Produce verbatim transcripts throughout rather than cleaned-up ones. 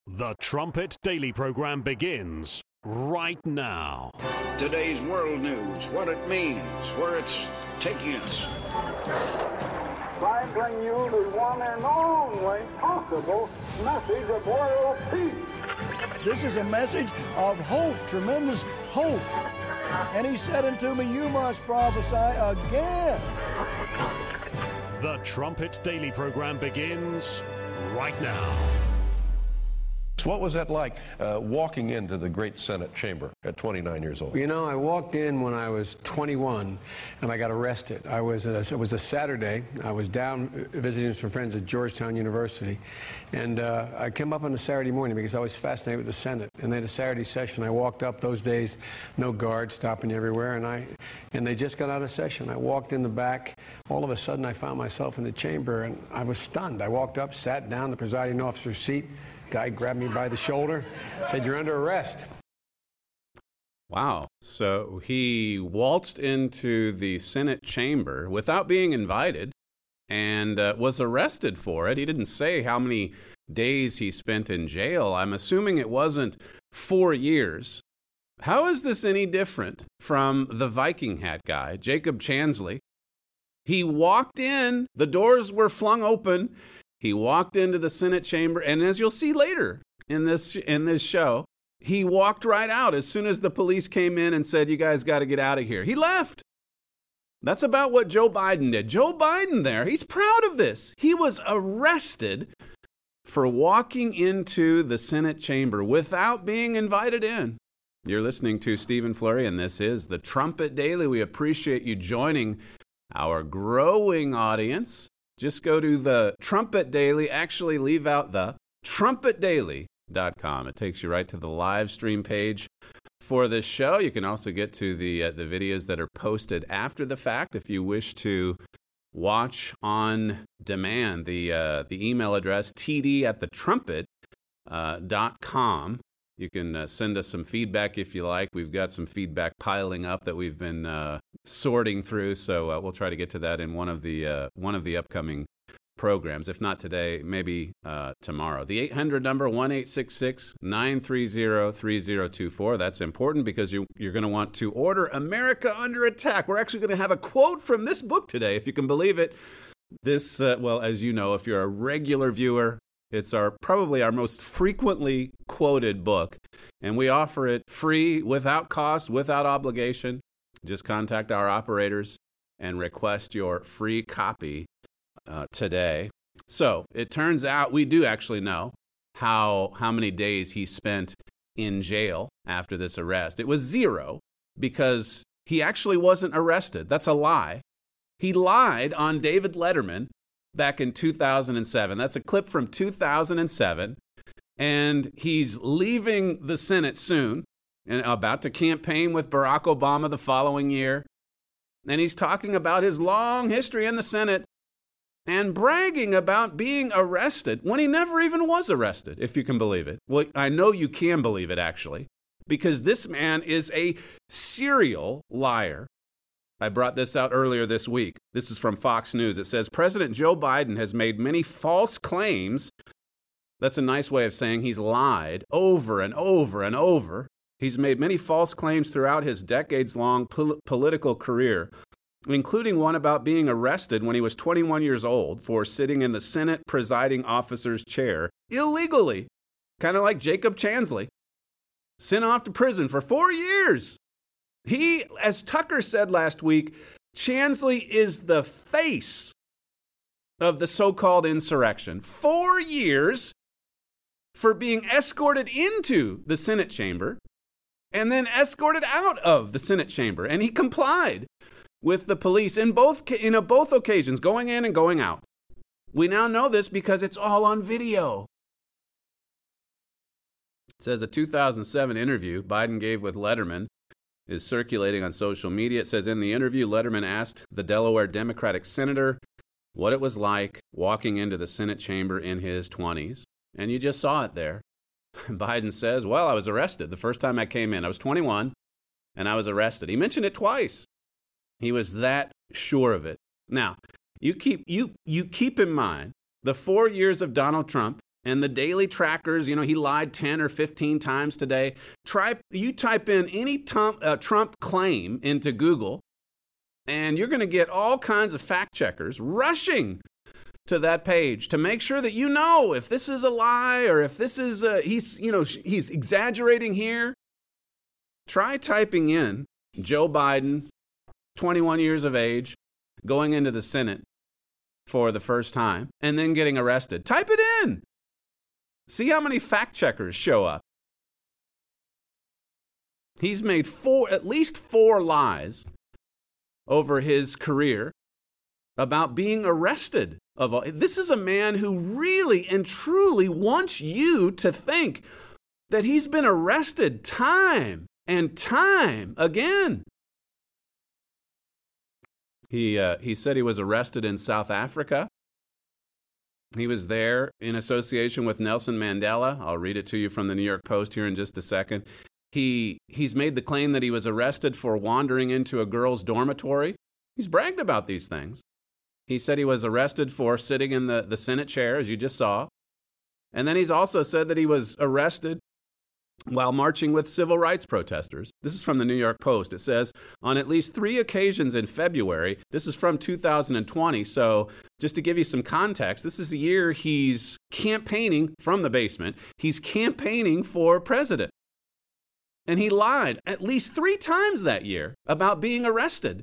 The Trumpet Daily program begins right now. Today's world news, what it means, where it's taking us. I bring you the one and only possible message of world peace. This is a message of hope, tremendous hope. And he said unto me, you must prophesy again. The Trumpet Daily program begins right now. What was that like, uh, walking into the great Senate chamber at twenty-nine years old? You know, I walked in when I was twenty-one, and I got arrested. I was a, it was a Saturday. I was down visiting some friends at Georgetown University, and uh, I came up on a Saturday morning because I was fascinated with the Senate. And they had a Saturday session. I walked up those days, no guards stopping you everywhere, and I and they just got out of session. I walked in the back. All of a sudden, I found myself in the chamber, and I was stunned. I walked up, sat down, the presiding officer's seat. Guy grabbed me by the shoulder, said, "You're under arrest." Wow. So he waltzed into the Senate chamber without being invited and uh, was arrested for it. He didn't say how many days he spent in jail. I'm assuming it wasn't four years. How is this any different from the Viking hat guy, Jacob Chansley? He walked in, the doors were flung open. He walked into the Senate chamber, and as you'll see later in this in this show, he walked right out as soon as the police came in and said, you guys got to get out of here. He left. That's about what Joe Biden did. Joe Biden there, he's proud of this. He was arrested for walking into the Senate chamber without being invited in. You're listening to Stephen Flurry, and this is the Trumpet Daily. We appreciate you joining our growing audience. Just go to the Trumpet Daily, actually leave out the trumpet daily dot com. It takes you right to the live stream page for this show. You can also get to the uh, the videos that are posted after the fact if you wish to watch on demand. The uh, the email address, t d at the trumpet dot com. You can uh, send us some feedback if you like. We've got some feedback piling up that we've been uh, sorting through, so uh, we'll try to get to that in one of the uh, one of the upcoming programs. If not today, maybe uh, tomorrow. The eight hundred number, one eight six six, nine three zero, three zero two four. That's important because you, you're going to want to order America Under Attack. We're actually going to have a quote from this book today, if you can believe it. This, uh, well, as you know, if you're a regular viewer, it's our probably our most frequently quoted book, and we offer it free, without cost, without obligation. Just contact our operators and request your free copy uh, today. So it turns out we do actually know how how many days he spent in jail after this arrest. It was zero because he actually wasn't arrested. That's a lie. He lied on David Letterman back in two thousand seven. That's a clip from two thousand seven. And he's leaving the Senate soon and about to campaign with Barack Obama the following year. And he's talking about his long history in the Senate and bragging about being arrested when he never even was arrested, if you can believe it. Well, I know you can believe it, actually, because this man is a serial liar. I brought this out earlier this week. This is from Fox News. It says, President Joe Biden has made many false claims. That's a nice way of saying he's lied over and over and over. He's made many false claims throughout his decades-long pol- political career, including one about being arrested when he was twenty-one years old for sitting in the Senate presiding officer's chair illegally, kind of like Jacob Chansley, sent off to prison for four years. He, as Tucker said last week, Chansley is the face of the so-called insurrection. Four years for being escorted into the Senate chamber and then escorted out of the Senate chamber. And he complied with the police in both, in both occasions, going in and going out. We now know this because it's all on video. It says a two thousand seven interview Biden gave with Letterman is circulating on social media. It says in the interview, Letterman asked the Delaware Democratic senator what it was like walking into the Senate chamber in his twenties. And you just saw it there. Biden says, well, I was arrested the first time I came in. I was twenty-one, and I was arrested. He mentioned it twice. He was that sure of it. Now, you keep you you keep in mind the four years of Donald Trump and the daily trackers, you know, he lied ten or fifteen times today. Try, you type in any Trump, uh, Trump claim into Google, and you're going to get all kinds of fact checkers rushing to that page to make sure that you know if this is a lie or if this is, uh, he's, you know, he's exaggerating here. Try typing in Joe Biden, twenty-one years of age, going into the Senate for the first time, and then getting arrested. Type it in. See how many fact checkers show up. He's made four, at least four lies over his career about being arrested. Of all. This is a man who really and truly wants you to think that he's been arrested time and time again. He uh, he said he was arrested in South Africa. He was there in association with Nelson Mandela. I'll read it to you from the New York Post here in just a second. He he's made the claim that he was arrested for wandering into a girl's dormitory. He's bragged about these things. He said he was arrested for sitting in the, the Senate chair, as you just saw. And then he's also said that he was arrested while marching with civil rights protesters. This is from the New York Post. It says, on at least three occasions in February, this is from two thousand twenty, so just to give you some context, this is the year he's campaigning from the basement. He's campaigning for president. And he lied at least three times that year about being arrested.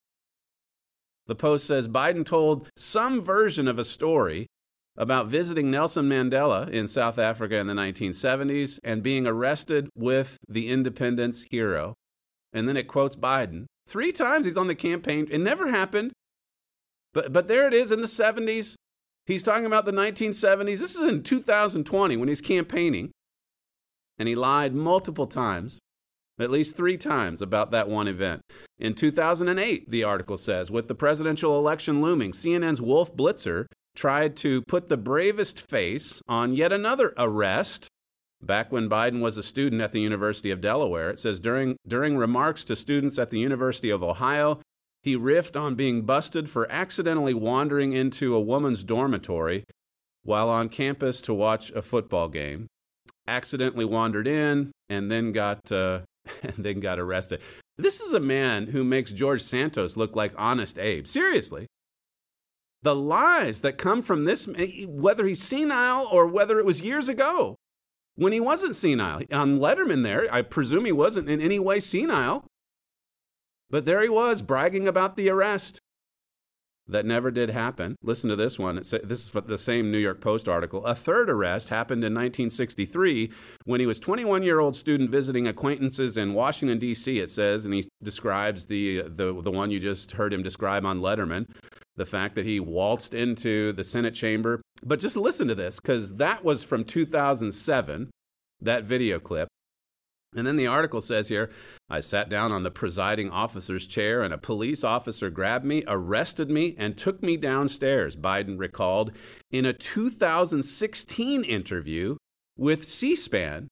The Post says Biden told some version of a story about visiting Nelson Mandela in South Africa in the nineteen seventies and being arrested with the independence hero. And then it quotes Biden. Three times he's on the campaign. It never happened. But, but there it is in the seventies. He's talking about the nineteen seventies. This is in two thousand twenty when he's campaigning. And he lied multiple times. At least three times about that one event. In two thousand eight, the article says, with the presidential election looming, C N N's Wolf Blitzer tried to put the bravest face on yet another arrest. Back when Biden was a student at the University of Delaware, it says, during, during remarks to students at the University of Ohio, he riffed on being busted for accidentally wandering into a woman's dormitory while on campus to watch a football game. Accidentally wandered in and then got... Uh, and then got arrested. This is a man who makes George Santos look like Honest Abe. Seriously. The lies that come from this, whether he's senile or whether it was years ago, when he wasn't senile. On Letterman there, I presume he wasn't in any way senile. But there he was, bragging about the arrest. That never did happen. Listen to this one. It's, this is the same New York Post article. A third arrest happened in nineteen sixty-three when he was a twenty-one-year-old student visiting acquaintances in Washington, D C, it says, and he describes the, the, the one you just heard him describe on Letterman, the fact that he waltzed into the Senate chamber. But just listen to this, because that was from two thousand seven, that video clip. And then the article says here, I sat down on the presiding officer's chair and a police officer grabbed me, arrested me, and took me downstairs, Biden recalled in a two thousand sixteen interview with C-SPAN.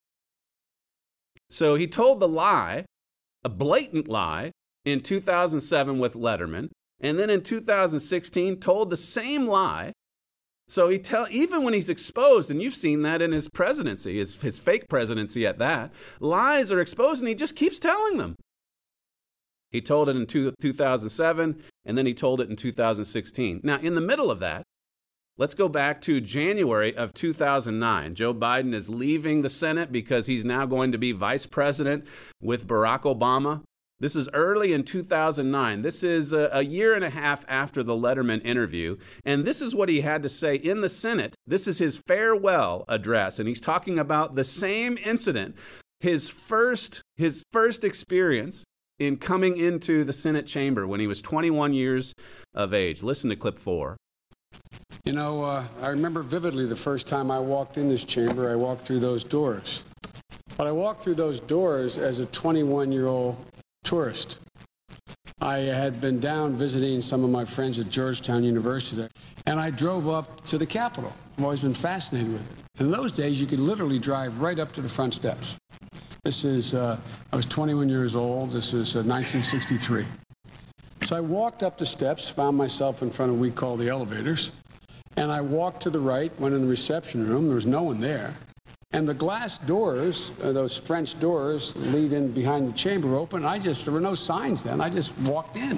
So he told the lie, a blatant lie, in two thousand seven with Letterman, and then in two thousand sixteen told the same lie. So he tell even when he's exposed, and you've seen that in his presidency, his, his fake presidency at that, lies are exposed and he just keeps telling them. He told it in two, two thousand seven, and then he told it in two thousand sixteen. Now, in the middle of that, let's go back to January of two thousand nine. Joe Biden is leaving the Senate because he's now going to be vice president with Barack Obama. This is early in two thousand nine. This is a, a year and a half after the Letterman interview. And this is what he had to say in the Senate. This is his farewell address. And he's talking about the same incident, his first, his first experience in coming into the Senate chamber when he was twenty-one years of age. Listen to clip four. You know, uh, I remember vividly the first time I walked in this chamber, I walked through those doors. But I walked through those doors as a twenty-one-year-old tourist. I had been down visiting some of my friends at Georgetown University, and I drove up to the Capitol. I've always been fascinated with it. In those days, you could literally drive right up to the front steps. This is, uh, I was twenty-one years old. This is uh, nineteen sixty-three. So I walked up the steps, found myself in front of what we call the elevators, And I walked to the right, went in the reception room. There was no one there. And the glass doors, uh, those French doors, lead in behind the chamber were open. I just, there were no signs then. I just walked in.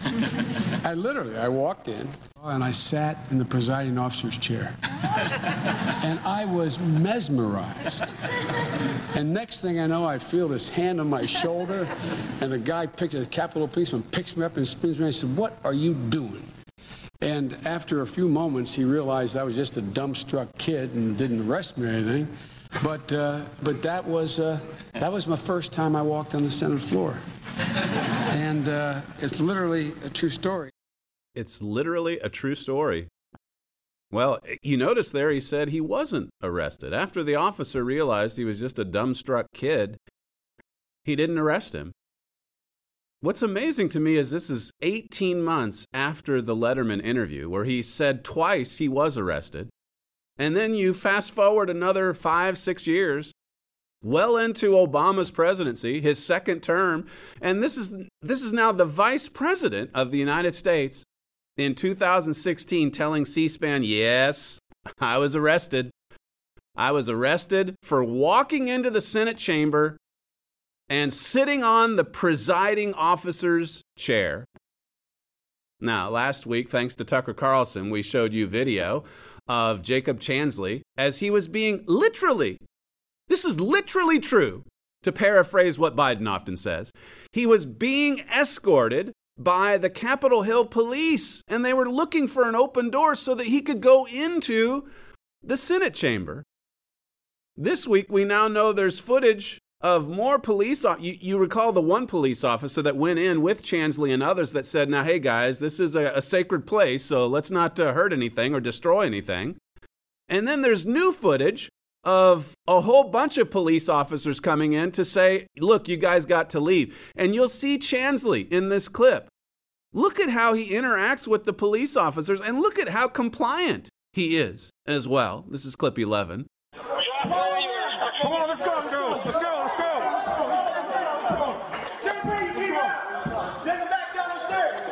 I literally, I walked in, and I sat in the presiding officer's chair. And I was mesmerized. And next thing I know, I feel this hand on my shoulder, and a guy picked, a Capitol policeman picks me up and spins me and said, "What are you doing?" And after a few moments, he realized I was just a dumbstruck kid and didn't arrest me or anything. But uh, but that was uh, that was my first time I walked on the Senate floor, and uh, it's literally a true story. It's literally a true story. Well, you notice there he said he wasn't arrested. After the officer realized he was just a dumbstruck kid, he didn't arrest him. What's amazing to me is this is eighteen months after the Letterman interview where he said twice he was arrested. And then you fast forward another five, six years, well into Obama's presidency, his second term, and this is this is now the vice president of the United States in two thousand sixteen telling C-SPAN, yes, I was arrested. I was arrested for walking into the Senate chamber and sitting on the presiding officer's chair. Now, last week, thanks to Tucker Carlson, we showed you video of Jacob Chansley as he was being literally, this is literally true, to paraphrase what Biden often says, he was being escorted by the Capitol Hill police, and they were looking for an open door so that he could go into the Senate chamber. This week, we now know there's footage of more police. You, you recall the one police officer that went in with Chansley and others that said, now, hey, guys, this is a, a sacred place, so let's not uh, hurt anything or destroy anything. And then there's new footage of a whole bunch of police officers coming in to say, look, you guys got to leave. And you'll see Chansley in this clip. Look at how he interacts with the police officers, and look at how compliant he is as well. This is clip eleven. Come on, let's go, let's go, let's go, let's go. Send me, people. Send him back down the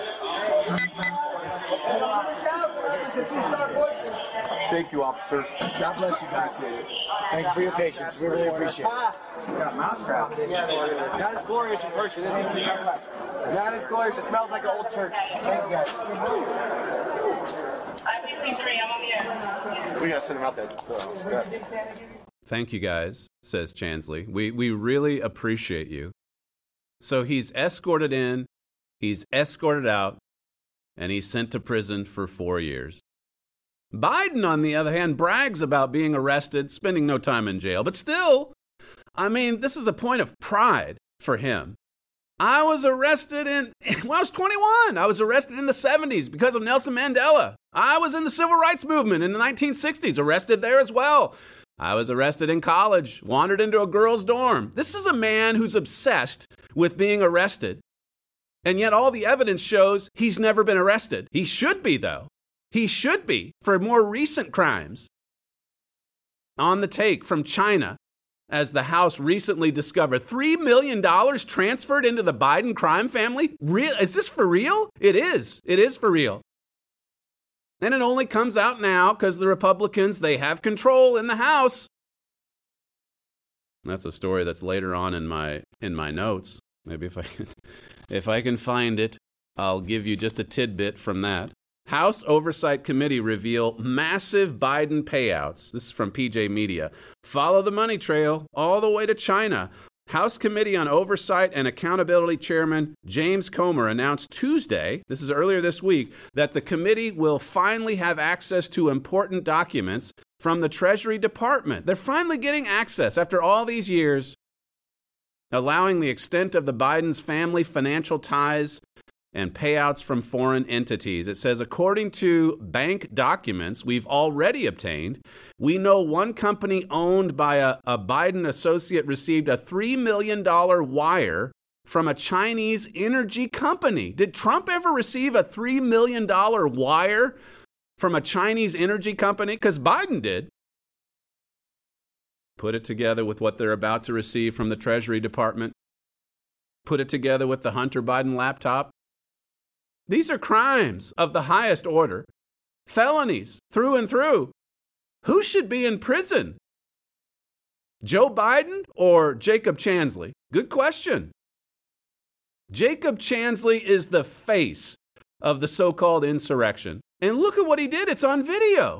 stairs. Thank you, officers. God bless you guys. Thank you for your patience. We really appreciate it. Not as glorious in person, is it? Not as glorious. It smells like an old church. Thank you, guys. We gotta send him out there. Thank you, guys, says Chansley. We we really appreciate you. So he's escorted in, he's escorted out, and he's sent to prison for four years. Biden, on the other hand, brags about being arrested, spending no time in jail. But still, I mean, this is a point of pride for him. I was arrested in, when I was twenty-one. I was arrested in the seventies because of Nelson Mandela. I was in the civil rights movement in the nineteen sixties, arrested there as well. I was arrested in college, wandered into a girl's dorm. This is a man who's obsessed with being arrested. And yet all the evidence shows he's never been arrested. He should be, though. He should be for more recent crimes. On the take from China, as the House recently discovered, three million dollars transferred into the Biden crime family? Real? Is this for real? It is. It is for real. And it only comes out now because the Republicans, they have control in the House. That's a story that's later on in my in my notes. Maybe if I can, if I can find it, I'll give you just a tidbit from that. House Oversight Committee reveal massive Biden payouts. This is from P J Media. Follow the money trail all the way to China. House Committee on Oversight and Accountability Chairman James Comer announced Tuesday, this is earlier this week, that the committee will finally have access to important documents from the Treasury Department. They're finally getting access after all these years, allowing the extent of the Biden's family financial ties and payouts from foreign entities. It says, according to bank documents we've already obtained, we know one company owned by a, a Biden associate received a three million dollars wire from a Chinese energy company. Did Trump ever receive a three million dollars wire from a Chinese energy company? Because Biden did. Put it together with what they're about to receive from the Treasury Department. Put it together with the Hunter Biden laptop. These are crimes of the highest order. felonies through and through. Who should be in prison? Joe Biden or Jacob Chansley? Good question. Jacob Chansley is the face of the so-called insurrection. And look at what he did. It's on video.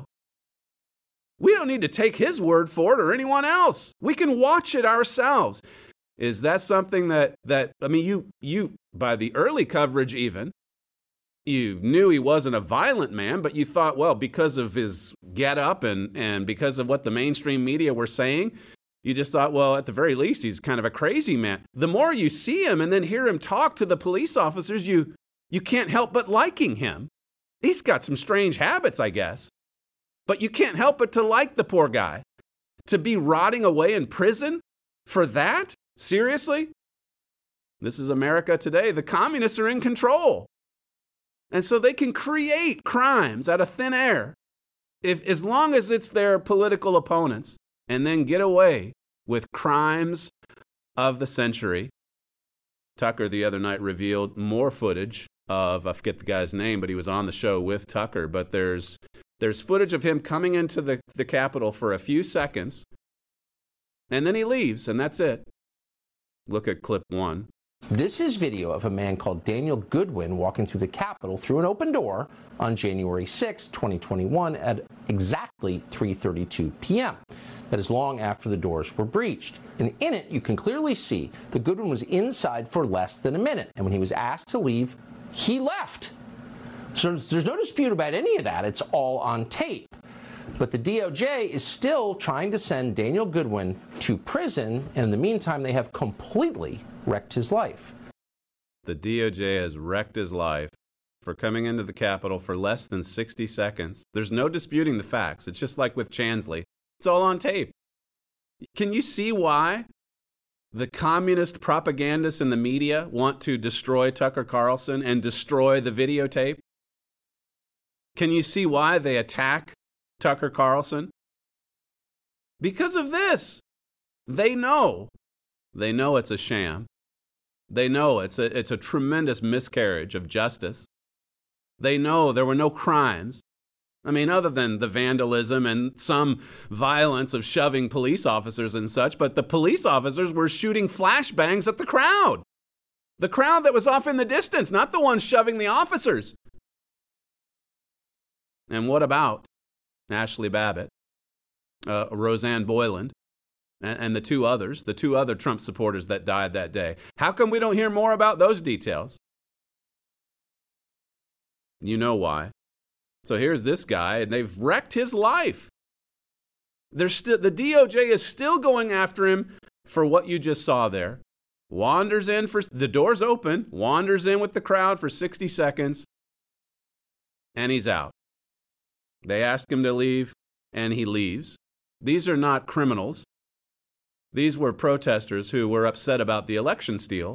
We don't need to take his word for it or anyone else. We can watch it ourselves. Is that something that, that I mean, you, you, by the early coverage even, you knew he wasn't a violent man, but you thought, well, because of his get-up and, and because of what the mainstream media were saying, you just thought, well, at the very least, he's kind of a crazy man. The more you see him and then hear him talk to the police officers, you, you can't help but liking him. He's got some strange habits, I guess. But you can't help but to like the poor guy. To be rotting away in prison for that? Seriously? This is America today. The communists are in control. And so they can create crimes out of thin air, if, as long as it's their political opponents, and then get away with crimes of the century. Tucker the other night revealed more footage of, I forget the guy's name, but he was on the show with Tucker. But there's there's footage of him coming into the, the Capitol for a few seconds, and then he leaves, and that's it. Look at clip one. This is video of a man called Daniel Goodwin walking through the Capitol through an open door on January sixth, twenty twenty-one at exactly three thirty-two p.m. That is long after the doors were breached. And in it, you can clearly see that Goodwin was inside for less than a minute. And when he was asked to leave, he left. So there's no dispute about any of that. It's all on tape. But the D O J is still trying to send Daniel Goodwin to prison, and in the meantime, they have completely wrecked his life. The D O J has wrecked his life for coming into the Capitol for less than sixty seconds. There's no disputing the facts. It's just like with Chansley. It's all on tape. Can you see why the communist propagandists in the media want to destroy Tucker Carlson and destroy the videotape? Can you see why they attack Tucker Carlson? Because of this. They know. They know it's a sham. They know it's a, it's a tremendous miscarriage of justice. They know there were no crimes. I mean, other than the vandalism and some violence of shoving police officers and such, but the police officers were shooting flashbangs at the crowd. The crowd that was off in the distance, not the ones shoving the officers. And what about Ashley Babbitt, uh, Roseanne Boyland, and, and the two others, the two other Trump supporters that died that day? How come we don't hear more about those details? You know why. So here's this guy, and they've wrecked his life. They're still, the D O J is still going after him for what you just saw there. Wanders in for, the door's open, wanders in with the crowd for sixty seconds, and he's out. They ask him to leave, and he leaves. These are not criminals. These were protesters who were upset about the election steal.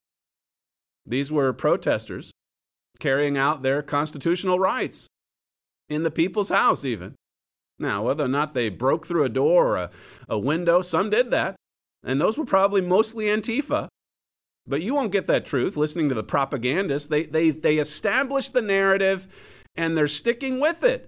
These were protesters carrying out their constitutional rights in the people's house even. Now, whether or not they broke through a door or a, a window, some did that. And those were probably mostly Antifa. But you won't get that truth listening to the propagandists. They, they, they establish the narrative, and they're sticking with it.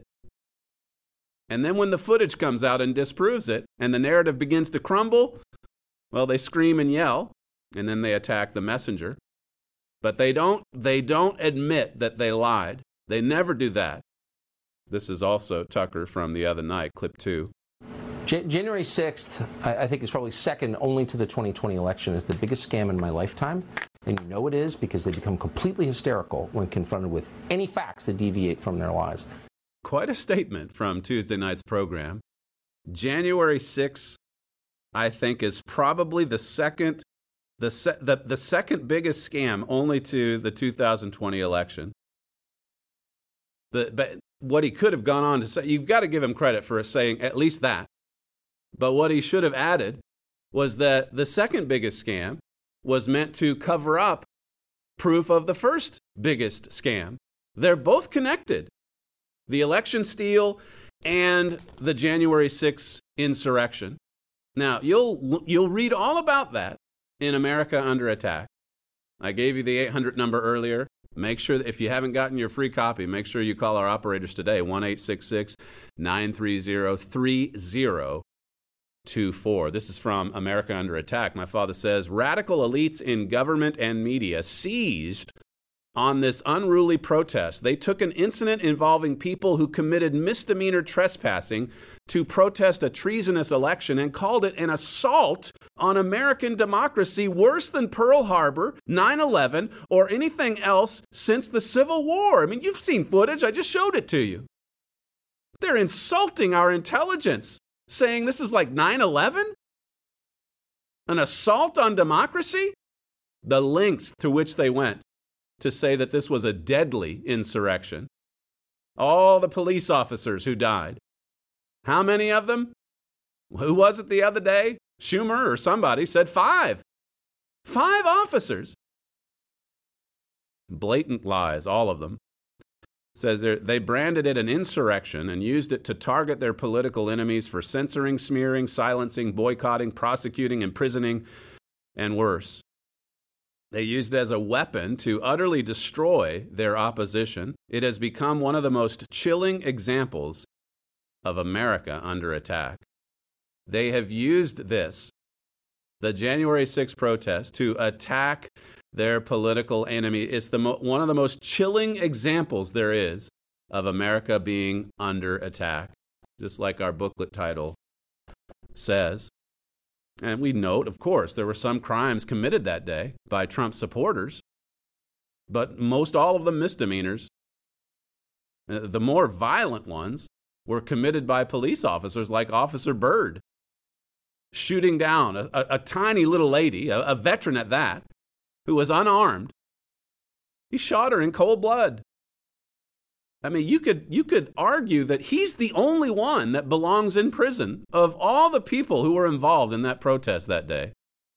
And then when the footage comes out and disproves it, and the narrative begins to crumble, well, they scream and yell, and then they attack the messenger. But they don't, they don't admit that they lied. They never do that. This is also Tucker from the other night, clip two. J- January sixth, I, I think, is probably second only to the twenty twenty election as the biggest scam in my lifetime. And you know it is because they become completely hysterical when confronted with any facts that deviate from their lies. Quite a statement from Tuesday night's program. January sixth, I think, is probably the second, the, se- the, the second biggest scam only to the two thousand twenty election. The, but what he could have gone on to say, you've got to give him credit for saying at least that. But what he should have added was that the second biggest scam was meant to cover up proof of the first biggest scam. They're both connected. The election steal and the January sixth insurrection. Now, you'll you'll read all about that in America Under Attack. I gave you the eight hundred number earlier. Make sure that if you haven't gotten your free copy, make sure you call our operators today, one eight six six, nine three zero, three zero two four. This is from America Under Attack. My father says, radical elites in government and media seized on this unruly protest. They took an incident involving people who committed misdemeanor trespassing to protest a treasonous election and called it an assault on American democracy worse than Pearl Harbor, nine eleven, or anything else since the Civil War. I mean, you've seen footage. I just showed it to you. They're insulting our intelligence, saying this is like nine eleven? An assault on democracy? The lengths to which they went to say that this was a deadly insurrection. All the police officers who died. How many of them? Who was it the other day? Schumer or somebody said five. Five officers. Blatant lies, all of them. Says they branded it an insurrection and used it to target their political enemies for censoring, smearing, silencing, boycotting, prosecuting, imprisoning, and worse. They used it as a weapon to utterly destroy their opposition. It has become one of the most chilling examples of America under attack. They have used this, the January sixth protest, to attack their political enemy. It's the mo- one of the most chilling examples there is of America being under attack, just like our booklet title says. And we note, of course, there were some crimes committed that day by Trump supporters, but most all of them misdemeanors. The more violent ones were committed by police officers like Officer Byrd, shooting down a, a, a tiny little lady, a, a veteran at that, who was unarmed. He shot her in cold blood. I mean, you could you could argue that he's the only one that belongs in prison of all the people who were involved in that protest that day.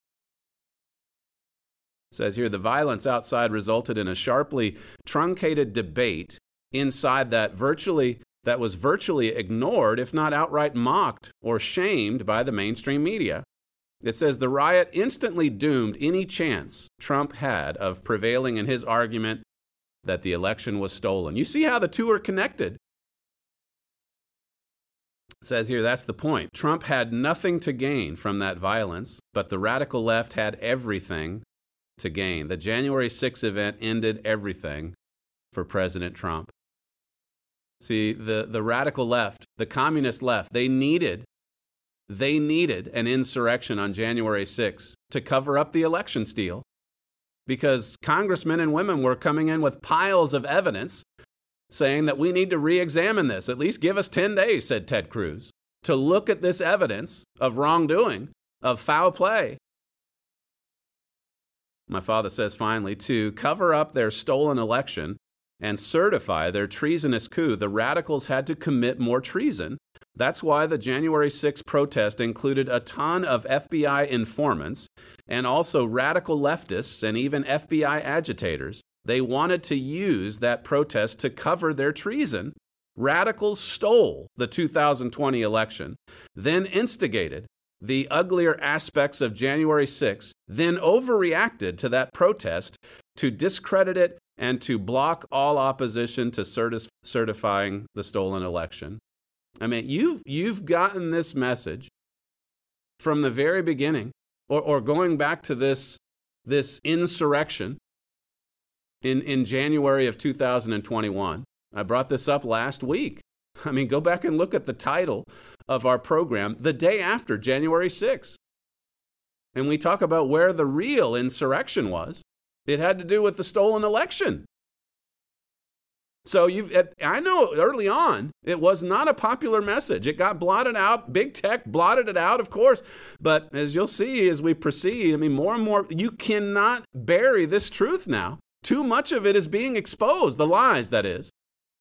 It says here, the violence outside resulted in a sharply truncated debate inside that virtually that was virtually ignored, if not outright mocked or shamed by the mainstream media. It says the riot instantly doomed any chance Trump had of prevailing in his argument that the election was stolen. You see how the two are connected. It says here, that's the point. Trump had nothing to gain from that violence, but the radical left had everything to gain. The January sixth event ended everything for President Trump. See, the, the radical left, the communist left, they needed, they needed an insurrection on January sixth to cover up the election steal, because congressmen and women were coming in with piles of evidence saying that we need to re-examine this. At least give us ten days, said Ted Cruz, to look at this evidence of wrongdoing, of foul play. My father says, finally, to cover up their stolen election and certify their treasonous coup, the radicals had to commit more treason. That's why the January sixth protest included a ton of F B I informants and also radical leftists and even F B I agitators. They wanted to use that protest to cover their treason. Radicals stole the two thousand twenty election, then instigated the uglier aspects of January sixth, then overreacted to that protest to discredit it and to block all opposition to certi- certifying the stolen election. I mean, you've, you've gotten this message from the very beginning, or, or going back to this, this insurrection in, in January of two thousand twenty-one. I brought this up last week. I mean, go back and look at the title of our program, the day after January sixth. And we talk about where the real insurrection was. It had to do with the stolen election. So you've, I know early on, it was not a popular message. It got blotted out. Big tech blotted it out, of course. But as you'll see as we proceed, I mean, more and more, you cannot bury this truth now. Too much of it is being exposed, the lies, that is.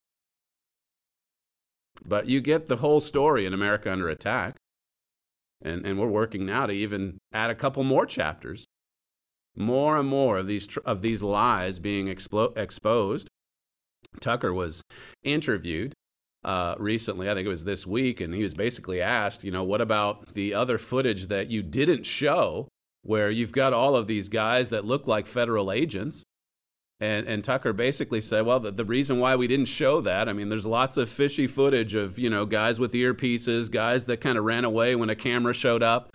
But you get the whole story in America Under Attack. And, and we're working now to even add a couple more chapters. More and more of these of these lies being explo- exposed. Tucker was interviewed uh, recently, I think it was this week, and he was basically asked, you know, what about the other footage that you didn't show where you've got all of these guys that look like federal agents And, and Tucker basically said, well, the, the reason why we didn't show that, I mean, there's lots of fishy footage of, you know, guys with earpieces, guys that kind of ran away when a camera showed up.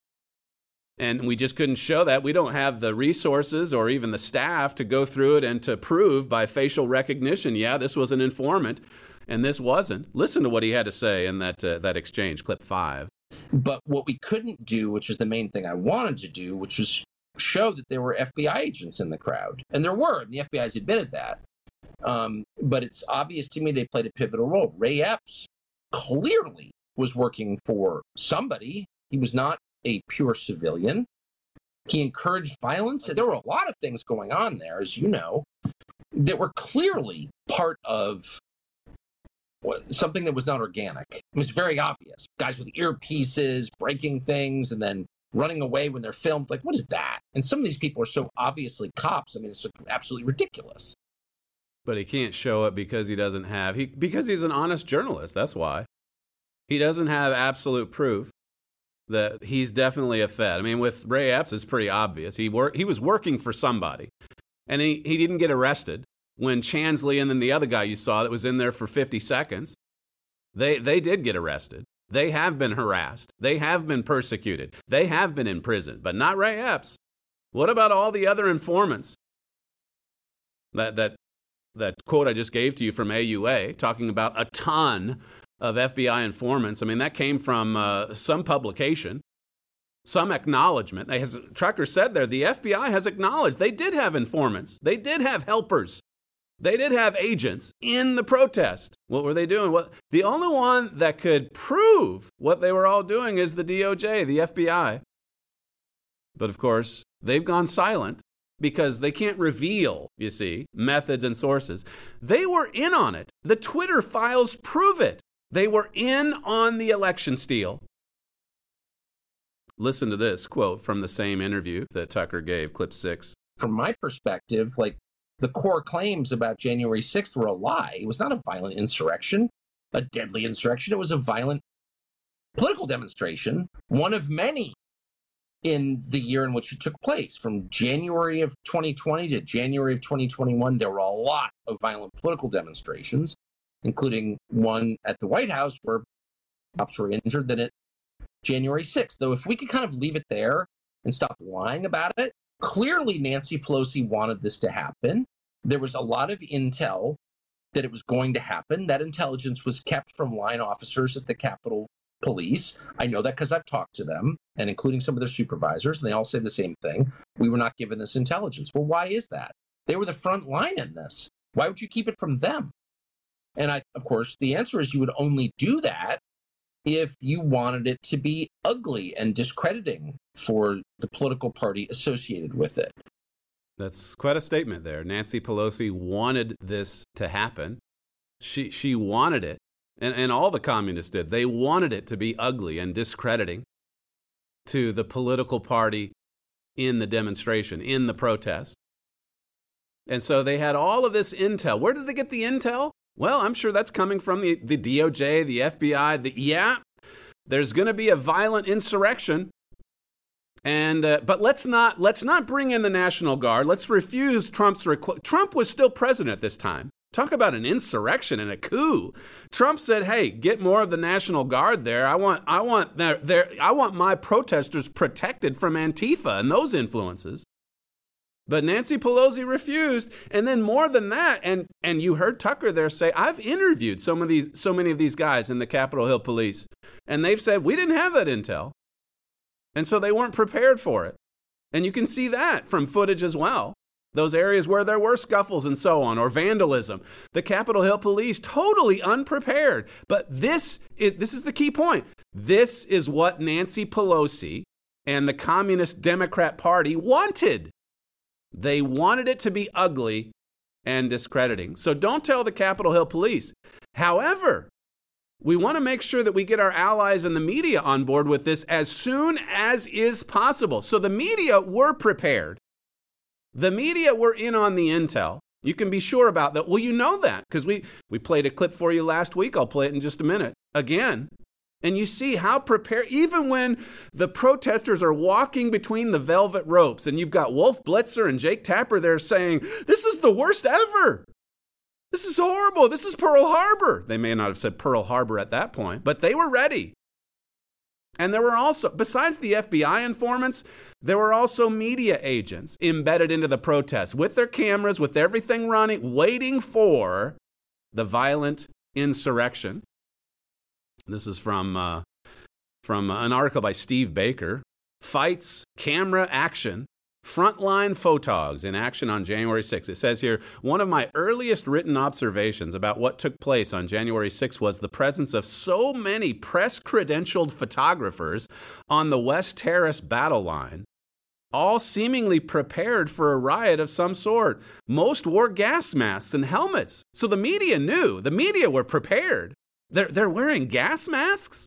And we just couldn't show that. We don't have the resources or even the staff to go through it and to prove by facial recognition, yeah, this was an informant and this wasn't. Listen to what he had to say in that uh, that exchange, clip five. But what we couldn't do, which is the main thing I wanted to do, which was show that there were F B I agents in the crowd. And there were, and the F B I has admitted that. Um, but it's obvious to me they played a pivotal role. Ray Epps clearly was working for somebody. He was not a pure civilian. He encouraged violence. There were a lot of things going on there, as you know, that were clearly part of something that was not organic. It was very obvious. Guys with earpieces, breaking things, and then running away when they're filmed. Like, what is that? And some of these people are so obviously cops. I mean, it's absolutely ridiculous. But he can't show it because he doesn't have, he because he's an honest journalist. That's why. He doesn't have absolute proof that he's definitely a Fed. I mean, with Ray Epps, it's pretty obvious. He wor- he was working for somebody, and he, he didn't get arrested when Chansley and then the other guy you saw that was in there for fifty seconds, they they did get arrested. They have been harassed. They have been persecuted. They have been in prison, but not Ray Epps. What about all the other informants? That that that quote I just gave to you from A U A, talking about a ton of F B I informants. I mean, that came from uh, some publication, some acknowledgement. As Tucker said there, the F B I has acknowledged they did have informants. They did have helpers. They did have agents in the protest. What were they doing? Well, the only one that could prove what they were all doing is the D O J, the F B I. But of course, they've gone silent because they can't reveal, you see, methods and sources. They were in on it. The Twitter files prove it. They were in on the election steal. Listen to this quote from the same interview that Tucker gave, clip six. From my perspective, like, the core claims about January sixth were a lie. It was not a violent insurrection, a deadly insurrection. It was a violent political demonstration, one of many in the year in which it took place. From January of twenty twenty to January of twenty twenty-one, there were a lot of violent political demonstrations, including one at the White House where cops were injured, then at January sixth. Though if we could kind of leave it there and stop lying about it, clearly Nancy Pelosi wanted this to happen. There was a lot of intel that it was going to happen. That intelligence was kept from line officers at the Capitol Police. I know that because I've talked to them, and including some of their supervisors, and they all say the same thing. We were not given this intelligence. Well, why is that? They were the front line in this. Why would you keep it from them? And I, of course, the answer is you would only do that if you wanted it to be ugly and discrediting for the political party associated with it. That's quite a statement there. Nancy Pelosi wanted this to happen. She she wanted it, and, and all the communists did. They wanted it to be ugly and discrediting to the political party in the demonstration, in the protest. And so they had all of this intel. Where did they get the intel? Well, I'm sure that's coming from the, the D O J, the F B I. The, yeah, there's going to be a violent insurrection, and uh, but let's not let's not bring in the National Guard. Let's refuse Trump's request. Trump was still president at this time. Talk about an insurrection and a coup. Trump said, "Hey, get more of the National Guard there. I want I want their, their I want my protesters protected from Antifa and those influences." But Nancy Pelosi refused. And then more than that, and, and you heard Tucker there say, I've interviewed some of these, so many of these guys in the Capitol Hill Police, and they've said, we didn't have that intel. And so they weren't prepared for it. And you can see that from footage as well. Those areas where there were scuffles and so on, or vandalism. The Capitol Hill Police, totally unprepared. But this, it, this is the key point. This is what Nancy Pelosi and the Communist Democrat Party wanted. They wanted it to be ugly and discrediting. So don't tell the Capitol Hill Police. However, we want to make sure that we get our allies in the media on board with this as soon as is possible. So the media were prepared. The media were in on the intel. You can be sure about that. Well, you know that because we, we played a clip for you last week. I'll play it in just a minute. Again, And you see how prepared, even when the protesters are walking between the velvet ropes and you've got Wolf Blitzer and Jake Tapper there saying, this is the worst ever. This is horrible. This is Pearl Harbor. They may not have said Pearl Harbor at that point, but they were ready. And there were also, besides the F B I informants, there were also media agents embedded into the protest with their cameras, with everything running, waiting for the violent insurrection. This is from, uh, from an article by Steve Baker. Fights, camera action, frontline photogs in action on January sixth. It says here, one of my earliest written observations about what took place on January sixth was the presence of so many press-credentialed photographers on the West Terrace battle line, all seemingly prepared for a riot of some sort. Most wore gas masks and helmets. So the media knew. The media were prepared. They're, they're wearing gas masks?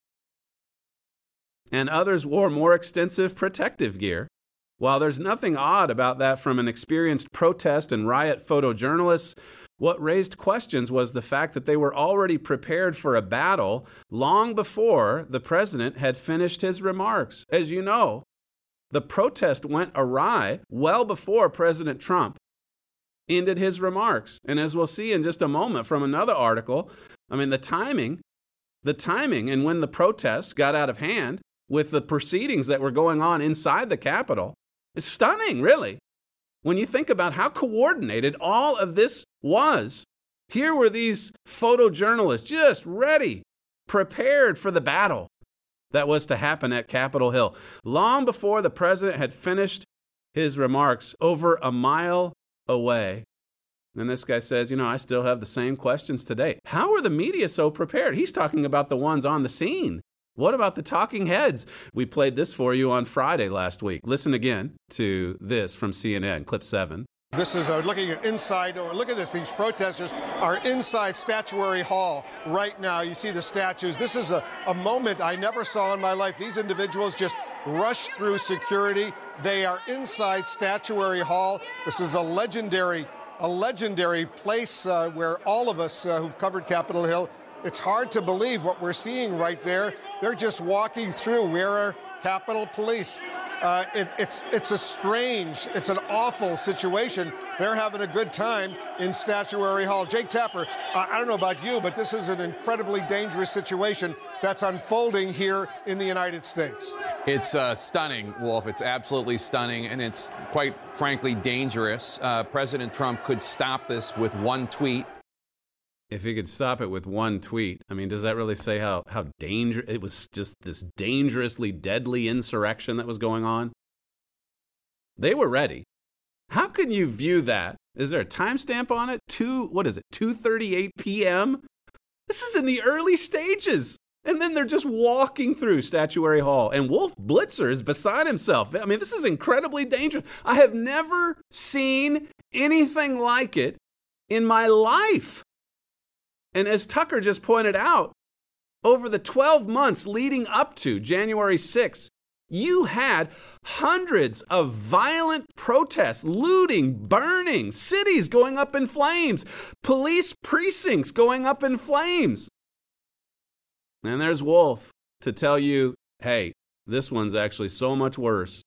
And others wore more extensive protective gear. While there's nothing odd about that from an experienced protest and riot photojournalists, what raised questions was the fact that they were already prepared for a battle long before the president had finished his remarks. As you know, the protest went awry well before President Trump ended his remarks. And as we'll see in just a moment from another article, I mean, the timing, the timing and when the protests got out of hand with the proceedings that were going on inside the Capitol is stunning, really. When you think about how coordinated all of this was, here were these photojournalists just ready, prepared for the battle that was to happen at Capitol Hill, long before the president had finished his remarks over a mile away. And this guy says, you know, I still have the same questions today. How are the media so prepared? He's talking about the ones on the scene. What about the talking heads? We played this for you on Friday last week. Listen again to this from C N N, clip seven. This is uh, looking at inside, or look at this, these protesters are inside Statuary Hall right now. You see the statues. This is a, a moment I never saw in my life. These individuals just rushed through security. They are inside Statuary Hall. This is a legendary, a legendary place uh, where all of us uh, who've covered Capitol Hill, it's hard to believe what we're seeing right there. They're just walking through. Where are Capitol Police? Uh, it, it's it's a strange, it's an awful situation. They're having a good time in Statuary Hall. Jake Tapper, uh, I don't know about you, but this is an incredibly dangerous situation that's unfolding here in the United States. It's uh, stunning, Wolf. It's absolutely stunning, and it's quite frankly dangerous. Uh, President Trump could stop this with one tweet. If he could stop it with one tweet, I mean, does that really say how, how dangerous, it was just this dangerously deadly insurrection that was going on? They were ready. How can you view that? Is there a timestamp on it? Two, what is it, two thirty-eight p.m.? This is in the early stages. And then they're just walking through Statuary Hall. And Wolf Blitzer is beside himself. I mean, this is incredibly dangerous. I have never seen anything like it in my life. And as Tucker just pointed out, over the twelve months leading up to January sixth, you had hundreds of violent protests, looting, burning, cities going up in flames, police precincts going up in flames. And there's Wolf to tell you, hey, this one's actually so much worse.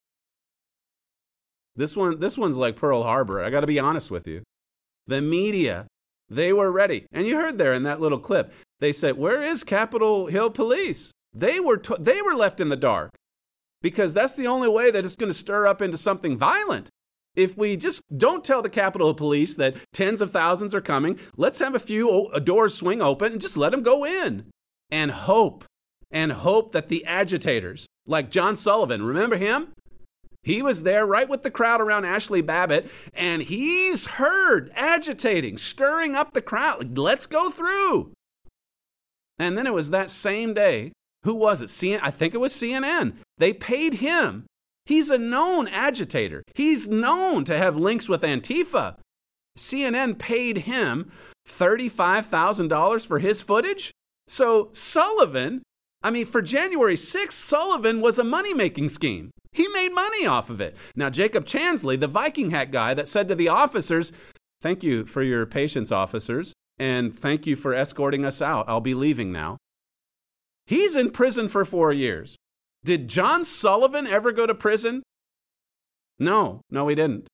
This one, this one's like Pearl Harbor. I got to be honest with you. The media, they were ready. And you heard there in that little clip, they said, where is Capitol Hill Police? They were t- they were left in the dark because that's the only way that it's going to stir up into something violent. If we just don't tell the Capitol Police that tens of thousands are coming, let's have a few o- doors swing open and just let them go in and hope and hope that the agitators like John Sullivan, remember him? He was there right with the crowd around Ashley Babbitt, and he's heard agitating, stirring up the crowd. Let's go through. And then it was that same day, who was it? C N N? I think it was C N N. They paid him. He's a known agitator. He's known to have links with Antifa. C N N paid him thirty-five thousand dollars for his footage. So Sullivan, I mean, for January sixth, Sullivan was a money-making scheme. He made money off of it. Now, Jacob Chansley, the Viking hat guy that said to the officers, thank you for your patience, officers, and thank you for escorting us out. I'll be leaving now. He's in prison for four years. Did John Sullivan ever go to prison? No, no, he didn't.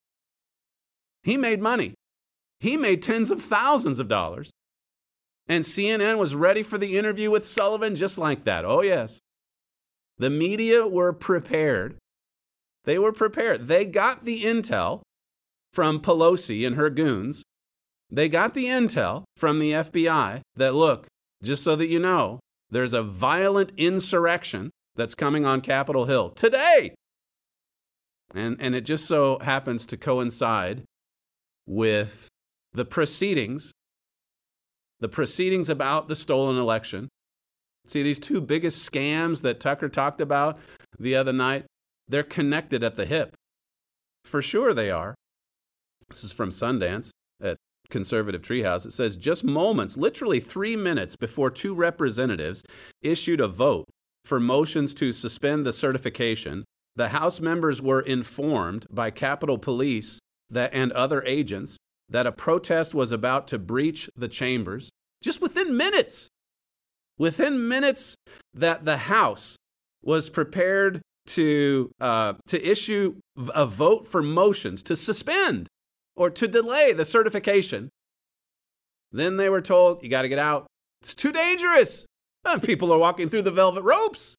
He made money. He made tens of thousands of dollars. And C N N was ready for the interview with Sullivan just like that. Oh, yes. The media were prepared. They were prepared. They got the intel from Pelosi and her goons. They got the intel from the F B I that, look, just so that you know, there's a violent insurrection that's coming on Capitol Hill today. And, and it just so happens to coincide with the proceedings, the proceedings about the stolen election. See, these two biggest scams that Tucker talked about the other night, they're connected at the hip. For sure they are. This is from Sundance at Conservative Treehouse. It says, just moments, literally three minutes before two representatives issued a vote for motions to suspend the certification, the House members were informed by Capitol Police that and other agents that a protest was about to breach the chambers. Just within minutes, within minutes that the House was prepared to uh, to issue a vote for motions to suspend or to delay the certification. Then they were told, you got to get out. It's too dangerous. And people are walking through the velvet ropes.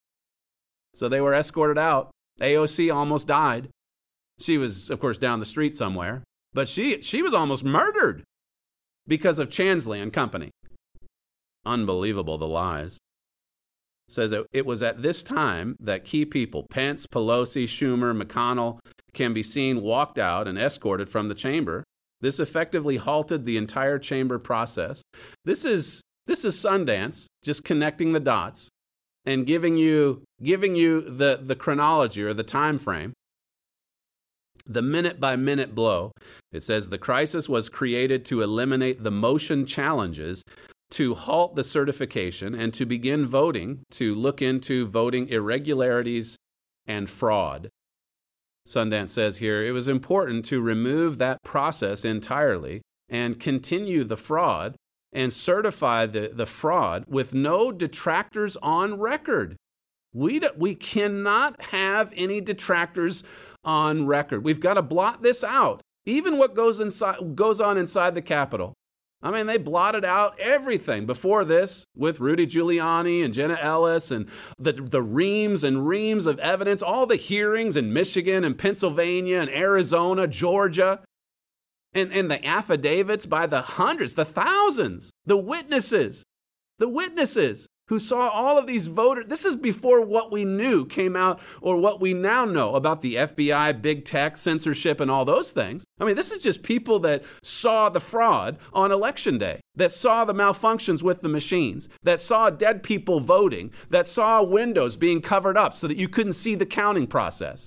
So they were escorted out. A O C almost died. She was, of course, down the street somewhere. But she she was almost murdered because of Chansley and company. Unbelievable, the lies. It says it, it was at this time that key people, Pence, Pelosi, Schumer, McConnell, can be seen walked out and escorted from the chamber. This effectively halted the entire chamber process. This is this is Sundance, just connecting the dots and giving you giving you the, the chronology or the time frame. The minute-by-minute blow. It says the crisis was created to eliminate the motion challenges, to halt the certification, and to begin voting, to look into voting irregularities and fraud. Sundance says here, it was important to remove that process entirely and continue the fraud and certify the, the fraud with no detractors on record. We, do, we cannot have any detractors on record. We've got to blot this out. Even what goes inside goes on inside the Capitol. I mean, they blotted out everything before this with Rudy Giuliani and Jenna Ellis and the, the reams and reams of evidence, all the hearings in Michigan and Pennsylvania and Arizona, Georgia, and, and the affidavits by the hundreds, the thousands, the witnesses, the witnesses who saw all of these voters. This is before what we knew came out or what we now know about the F B I, big tech, censorship, and all those things. I mean, this is just people that saw the fraud on election day, that saw the malfunctions with the machines, that saw dead people voting, that saw windows being covered up so that you couldn't see the counting process.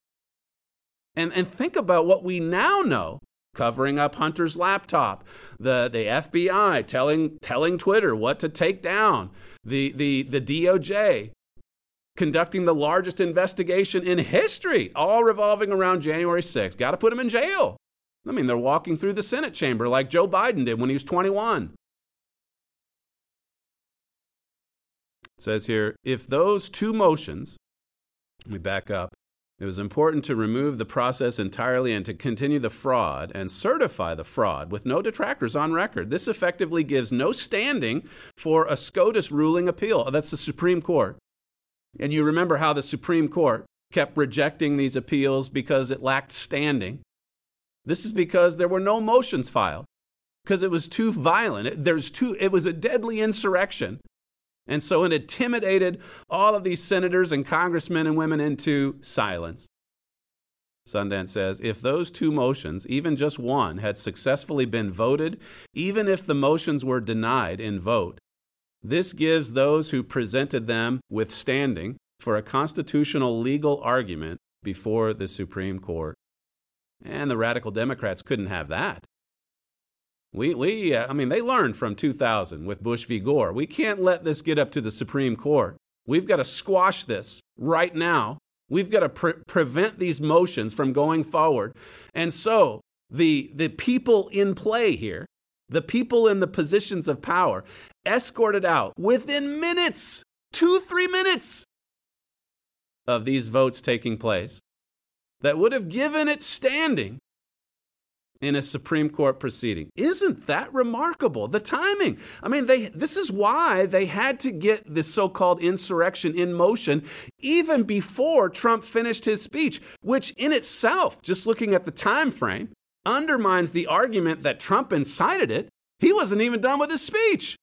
And, and think about what we now know. Covering up Hunter's laptop, the, the F B I telling telling Twitter what to take down, the, the, the D O J conducting the largest investigation in history, all revolving around January sixth. Got to put them in jail. I mean, they're walking through the Senate chamber like Joe Biden did when he was twenty-one. It says here, if those two motions, let me back up. It was important to remove the process entirely and to continue the fraud and certify the fraud with no detractors on record. This effectively gives no standing for a SCOTUS ruling appeal. That's the Supreme Court. And you remember how the Supreme Court kept rejecting these appeals because it lacked standing. This is because there were no motions filed, because it was too violent. It, there's too, it was a deadly insurrection. And so it intimidated all of these senators and congressmen and women into silence. Sundance says, if those two motions, even just one, had successfully been voted, even if the motions were denied in vote, this gives those who presented them with standing for a constitutional legal argument before the Supreme Court. And the radical Democrats couldn't have that. We, we, uh, I mean, they learned from two thousand with Bush v. Gore. We can't let this get up to the Supreme Court. We've got to squash this right now. We've got to pre- prevent these motions from going forward. And so the, the people in play here, the people in the positions of power, escorted out within minutes, two, three minutes of these votes taking place, that would have given it standing in a Supreme Court proceeding. Isn't that remarkable? The timing. I mean, they. This is why they had to get this so-called insurrection in motion even before Trump finished his speech, which in itself, just looking at the time frame, undermines the argument that Trump incited it. He wasn't even done with his speech.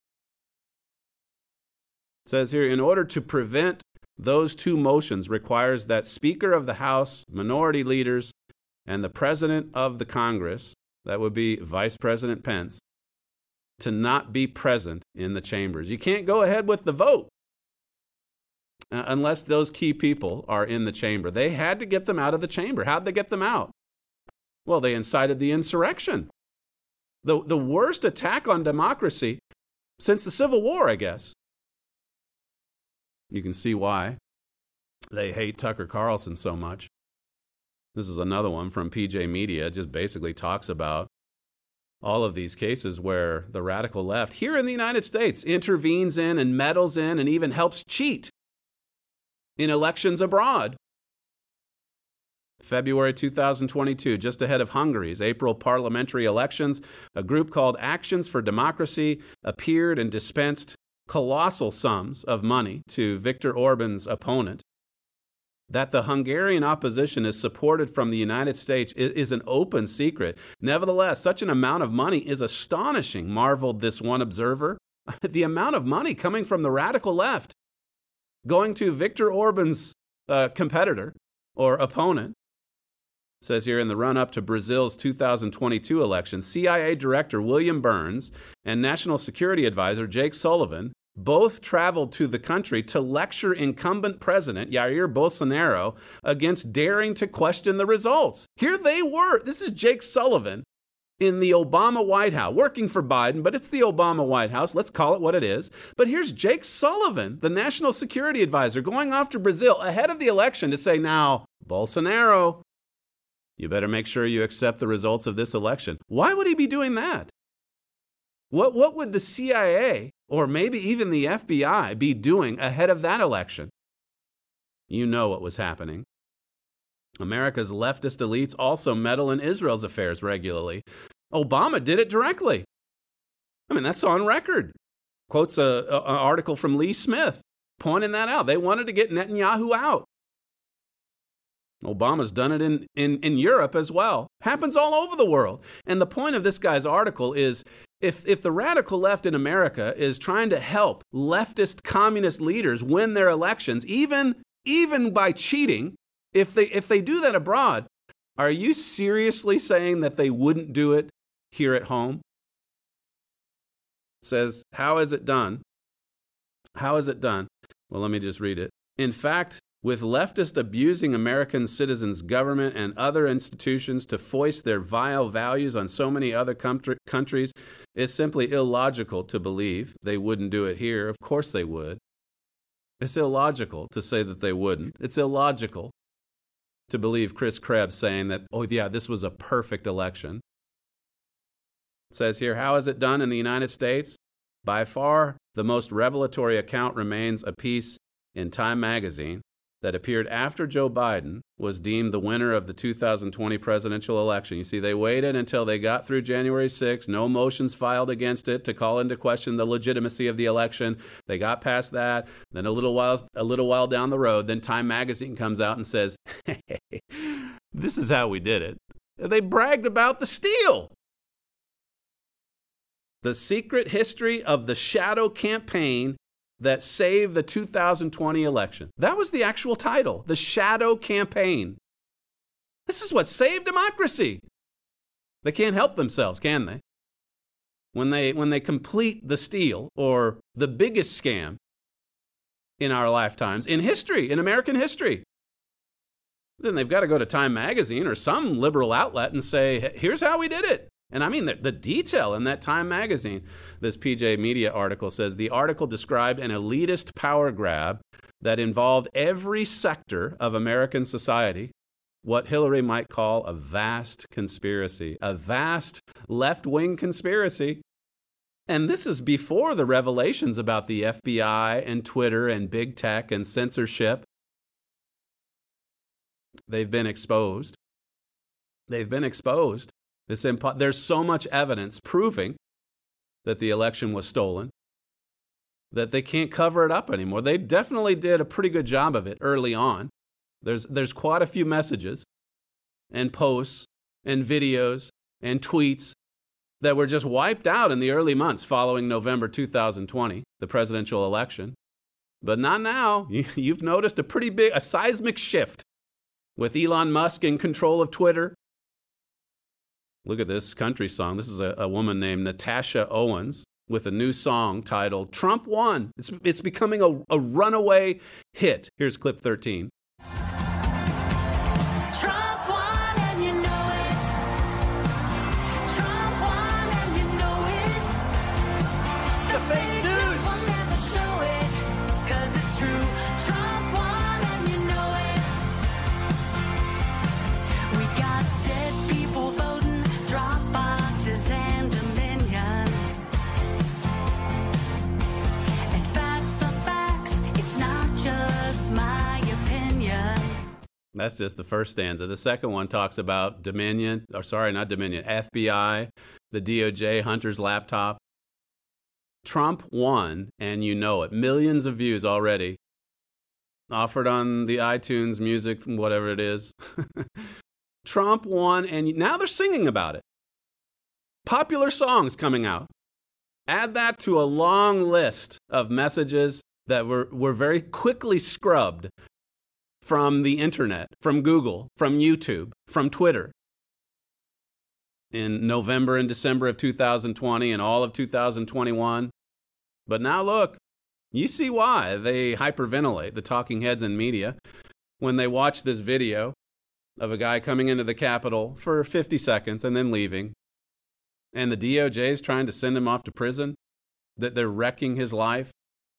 It says here, in order to prevent those two motions requires that Speaker of the House, minority leaders, and the President of the Congress, that would be Vice President Pence, to not be present in the chambers. You can't go ahead with the vote uh, unless those key people are in the chamber. They had to get them out of the chamber. How'd they get them out? Well, they incited the insurrection. The, the worst attack on democracy since the Civil War, I guess. You can see why they hate Tucker Carlson so much. This is another one from P J Media. It just basically talks about all of these cases where the radical left here in the United States intervenes in and meddles in and even helps cheat in elections abroad. February two thousand twenty-two, just ahead of Hungary's April parliamentary elections, a group called Actions for Democracy appeared and dispensed colossal sums of money to Viktor Orban's opponent. That the Hungarian opposition is supported from the United States is an open secret. Nevertheless, such an amount of money is astonishing, marveled this one observer. The amount of money coming from the radical left going to Viktor Orban's uh, competitor or opponent. It says here, in the run-up to Brazil's two thousand twenty-two election, C I A Director William Burns and National Security Advisor Jake Sullivan both traveled to the country to lecture incumbent President Jair Bolsonaro against daring to question the results. Here they were. This is Jake Sullivan in the Obama White House, working for Biden, but it's the Obama White House. Let's call it what it is. But here's Jake Sullivan, the National Security Advisor, going off to Brazil ahead of the election to say, now, Bolsonaro, you better make sure you accept the results of this election. Why would he be doing that? What, what would the C I A or maybe even the F B I be doing ahead of that election? You know what was happening. America's leftist elites also meddle in Israel's affairs regularly. Obama did it directly. I mean, that's on record. Quotes a, a, an article from Lee Smith pointing that out. They wanted to get Netanyahu out. Obama's done it in, in, in Europe as well. Happens all over the world. And the point of this guy's article is, if, if the radical left in America is trying to help leftist communist leaders win their elections, even, even by cheating, if they, if they do that abroad, are you seriously saying that they wouldn't do it here at home? It says, how is it done? How is it done? Well, let me just read it. In fact, with leftists abusing American citizens' government and other institutions to foist their vile values on so many other country- countries, it's simply illogical to believe they wouldn't do it here. Of course they would. It's illogical to say that they wouldn't. It's illogical to believe Chris Krebs saying that, oh yeah, this was a perfect election. It says here, how is it done in the United States? By far, the most revelatory account remains a piece in Time magazine that appeared after Joe Biden was deemed the winner of the two thousand twenty presidential election. You see, they waited until they got through January sixth, no motions filed against it to call into question the legitimacy of the election. They got past that. Then a little while, a little while down the road, then Time magazine comes out and says, hey, this is how we did it. They bragged about the steal. The secret history of the shadow campaign that saved the two thousand twenty election. That was the actual title, the shadow campaign. This is what saved democracy. They can't help themselves, can they? When they when they complete the steal or the biggest scam in our lifetimes, in history, in American history, then they've got to go to Time magazine or some liberal outlet and say, here's how we did it. And I mean, the, the detail in that Time magazine, this P J Media article says, the article described an elitist power grab that involved every sector of American society, what Hillary might call a vast conspiracy, a vast left-wing conspiracy. And this is before the revelations about the F B I and Twitter and big tech and censorship. They've been exposed. They've been exposed. It's impo- There's so much evidence proving that the election was stolen that they can't cover it up anymore. They definitely did a pretty good job of it early on. There's, there's quite a few messages and posts and videos and tweets that were just wiped out in the early months following November two thousand twenty, the presidential election. But not now. You, you've noticed a pretty big, a seismic shift with Elon Musk in control of Twitter. Look at this country song. This is a, a woman named Natasha Owens with a new song titled Trump Won. It's, it's becoming a, a runaway hit. Here's clip thirteen. That's just the first stanza. The second one talks about Dominion, or sorry, not Dominion, F B I, the D O J, Hunter's laptop. Trump won, and you know it. Millions of views already. Offered on the iTunes music, whatever it is. Trump won, and now they're singing about it. Popular songs coming out. Add that to a long list of messages that were, were very quickly scrubbed from the internet, from Google, from YouTube, from Twitter in November and December of two thousand twenty and all of two thousand twenty-one. But now look, you see why they hyperventilate, the talking heads in media, when they watch this video of a guy coming into the Capitol for fifty seconds and then leaving, and the D O J is trying to send him off to prison, that they're wrecking his life.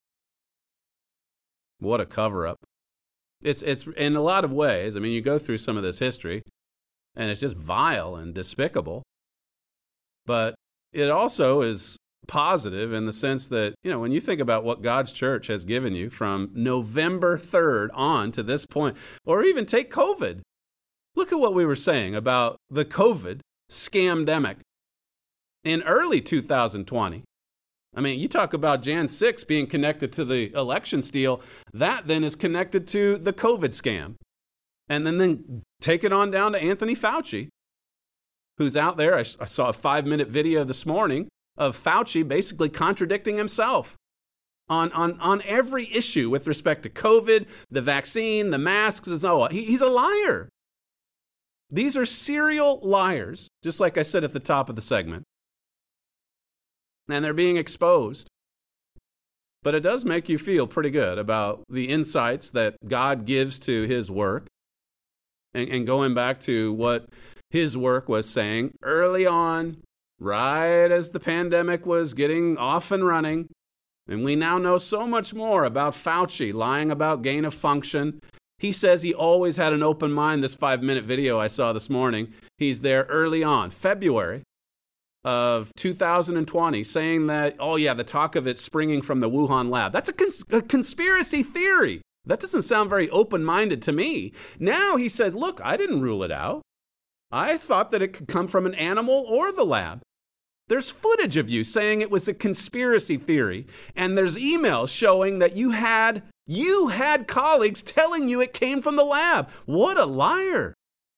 What a cover-up. It's it's in a lot of ways. I mean, you go through some of this history, and it's just vile and despicable. But it also is positive in the sense that, you know, when you think about what God's church has given you from November third on to this point, or even take COVID. Look at what we were saying about the COVID scamdemic in early two thousand twenty. I mean, you talk about January sixth being connected to the election steal. That then is connected to the COVID scam. And then, then take it on down to Anthony Fauci, who's out there. I, I saw a five-minute video this morning of Fauci basically contradicting himself on, on, on every issue with respect to COVID, the vaccine, the masks. And so on. He, he's a liar. These are serial liars, just like I said at the top of the segment. And they're being exposed. But it does make you feel pretty good about the insights that God gives to his work. And, and going back to what his work was saying early on, right as the pandemic was getting off and running. And we now know so much more about Fauci lying about gain of function. He says he always had an open mind. This five-minute video I saw this morning, he's there early on, February of two thousand twenty, saying that, oh yeah, the talk of it springing from the Wuhan lab. That's a, cons- a conspiracy theory. That doesn't sound very open-minded to me. Now he says, look, I didn't rule it out. I thought that it could come from an animal or the lab. There's footage of you saying it was a conspiracy theory, and there's emails showing that you had you had colleagues telling you it came from the lab. What a liar.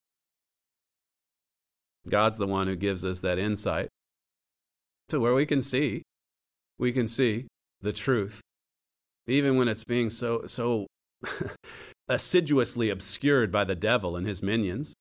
God's the one who gives us that insight to where we can see, we can see the truth, even when it's being so, so assiduously obscured by the devil and his minions.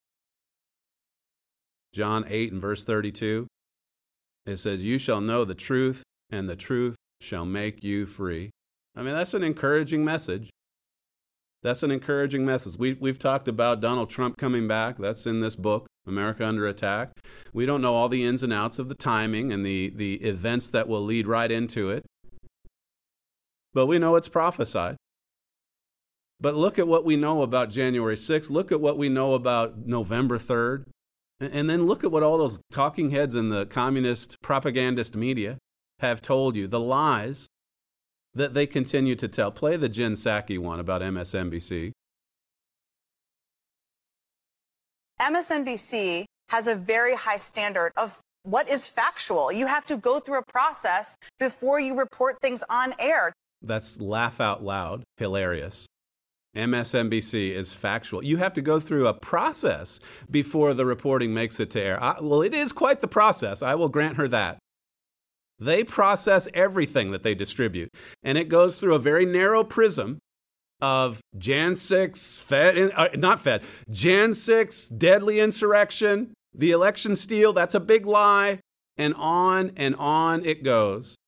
John eight and verse thirty-two, it says, you shall know the truth, and the truth shall make you free. I mean, that's an encouraging message. That's an encouraging message. We, we've talked about Donald Trump coming back. That's in this book, America Under Attack. We don't know all the ins and outs of the timing and the, the events that will lead right into it. But we know it's prophesied. But look at what we know about January sixth. Look at what we know about November third. And then look at what all those talking heads in the communist propagandist media have told you, the lies that they continue to tell. Play the Jen Psaki one about M S N B C. M S N B C has a very high standard of what is factual. You have to go through a process before you report things on air. That's laugh out loud, hilarious. M S N B C is factual. You have to go through a process before the reporting makes it to air. I, well, it is quite the process. I will grant her that. They process everything that they distribute, and it goes through a very narrow prism of Jan six, Fed, uh, not Fed, Jan six, deadly insurrection, the election steal, that's a big lie, and on and on it goes.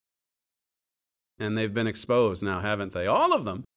And they've been exposed now, haven't they? All of them.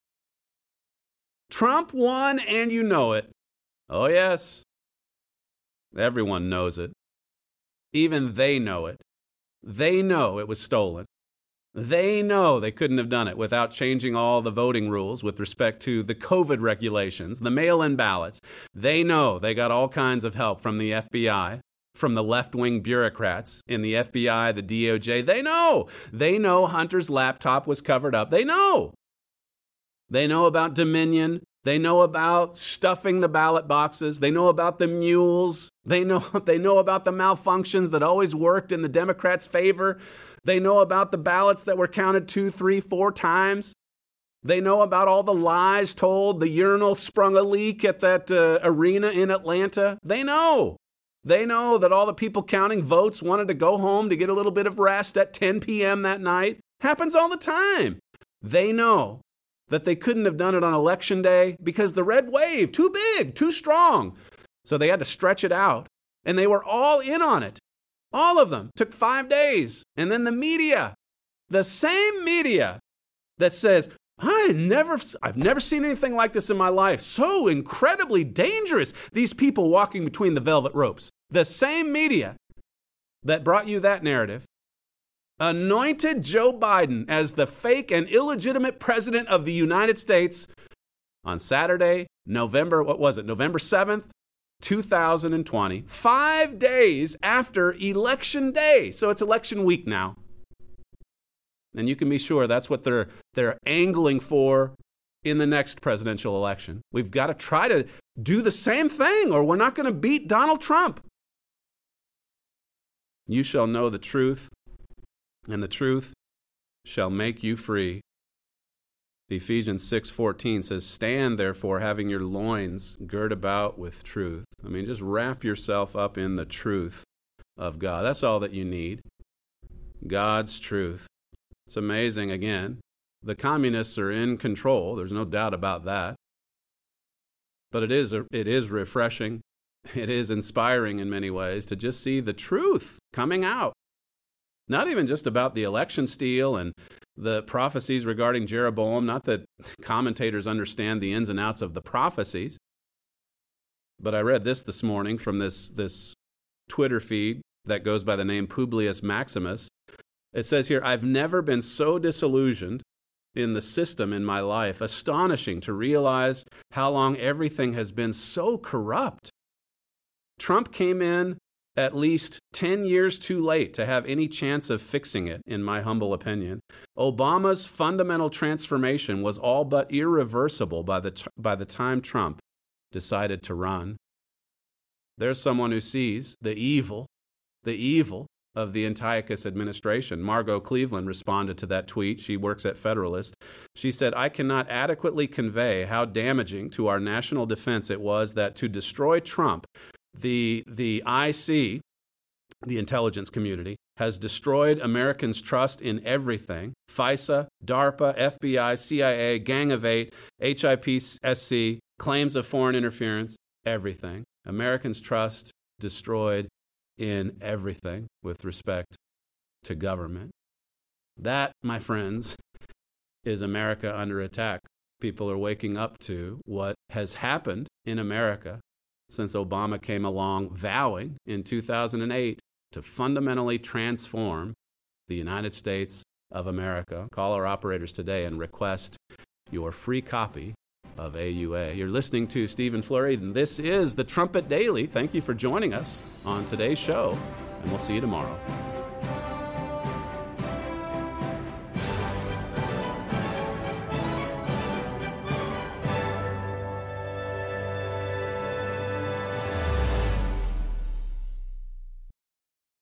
Trump won, and you know it. Oh, yes. Everyone knows it. Even they know it. They know it was stolen. They know they couldn't have done it without changing all the voting rules with respect to the COVID regulations, the mail-in ballots. They know they got all kinds of help from the F B I, from the left-wing bureaucrats in the F B I, the D O J. They know. They know Hunter's laptop was covered up. They know. They know about Dominion. They know about stuffing the ballot boxes. They know about the mules. They know, they know about the malfunctions that always worked in the Democrats' favor. They know about the ballots that were counted two, three, four times. They know about all the lies told. The urinal sprung a leak at that uh, arena in Atlanta. They know. They know that all the people counting votes wanted to go home to get a little bit of rest at ten p.m. that night. Happens all the time. They know that they couldn't have done it on election day because the red wave, too big, too strong. So they had to stretch it out. And they were all in on it. All of them. Took five days. And then the media, the same media that says, I never, I've never seen anything like this in my life. So incredibly dangerous. These people walking between the velvet ropes. The same media that brought you that narrative anointed Joe Biden as the fake and illegitimate president of the United States on Saturday, November, what was it, November seventh, two thousand twenty, five days after Election Day. So it's election week now. And you can be sure that's what they're they're angling for in the next presidential election. We've got to try to do the same thing or we're not going to beat Donald Trump. You shall know the truth, and the truth shall make you free. Ephesians six fourteen says, stand therefore having your loins girt about with truth. I mean, just wrap yourself up in the truth of God. That's all that you need. God's truth. It's amazing, again. The communists are in control. There's no doubt about that. But it is, it is refreshing. It is inspiring in many ways to just see the truth coming out. Not even just about the election steal and the prophecies regarding Jeroboam, not that commentators understand the ins and outs of the prophecies. But I read this this morning from this, this Twitter feed that goes by the name Publius Maximus. It says here, I've never been so disillusioned in the system in my life. Astonishing to realize how long everything has been so corrupt. Trump came in at least ten years too late to have any chance of fixing it, in my humble opinion. Obama's fundamental transformation was all but irreversible by the, t- by the time Trump decided to run. There's someone who sees the evil, the evil of the Antiochus administration. Margot Cleveland responded to that tweet. She works at Federalist. She said, I cannot adequately convey how damaging to our national defense it was that to destroy Trump, The the I C, the intelligence community, has destroyed Americans' trust in everything. FISA, DARPA, F B I, C I A, Gang of Eight, H I P S C, claims of foreign interference, everything. Americans' trust destroyed in everything with respect to government. That, my friends, is America under attack. People are waking up to what has happened in America since Obama came along, vowing in two thousand eight to fundamentally transform the United States of America. Call our operators today and request your free copy of A U A. You're listening to Stephen Flurry, and this is the Trumpet Daily. Thank you for joining us on today's show, and we'll see you tomorrow.